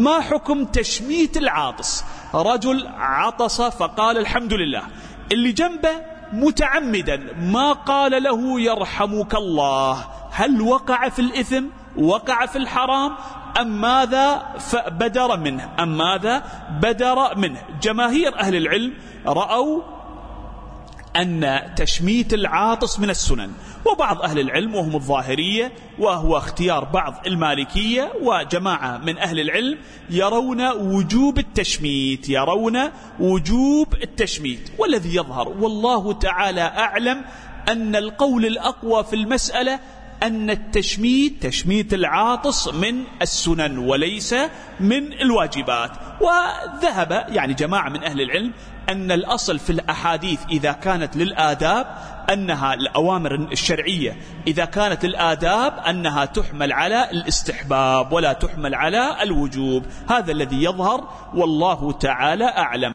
ما حكم تشميت العاطس؟ رجل عطس فقال الحمد لله، اللي جنبه متعمدا ما قال له يرحمك الله، هل وقع في الإثم؟ وقع في الحرام؟ أم ماذا بدر منه؟ جماهير أهل العلم رأوا أن تشميت العاطس من السنن، وبعض أهل العلم وهم الظاهرية، وهو اختيار بعض المالكية وجماعة من أهل العلم، يرون وجوب التشميت. والذي يظهر والله تعالى أعلم أن القول الأقوى في المسألة أن تشميت العاطس من السنن وليس من الواجبات. وذهب جماعة من أهل العلم أن الأصل في الأحاديث إذا كانت للآداب أنها الأوامر الشرعية، إذا كانت الآداب أنها تحمل على الاستحباب ولا تحمل على الوجوب. هذا الذي يظهر والله تعالى أعلم.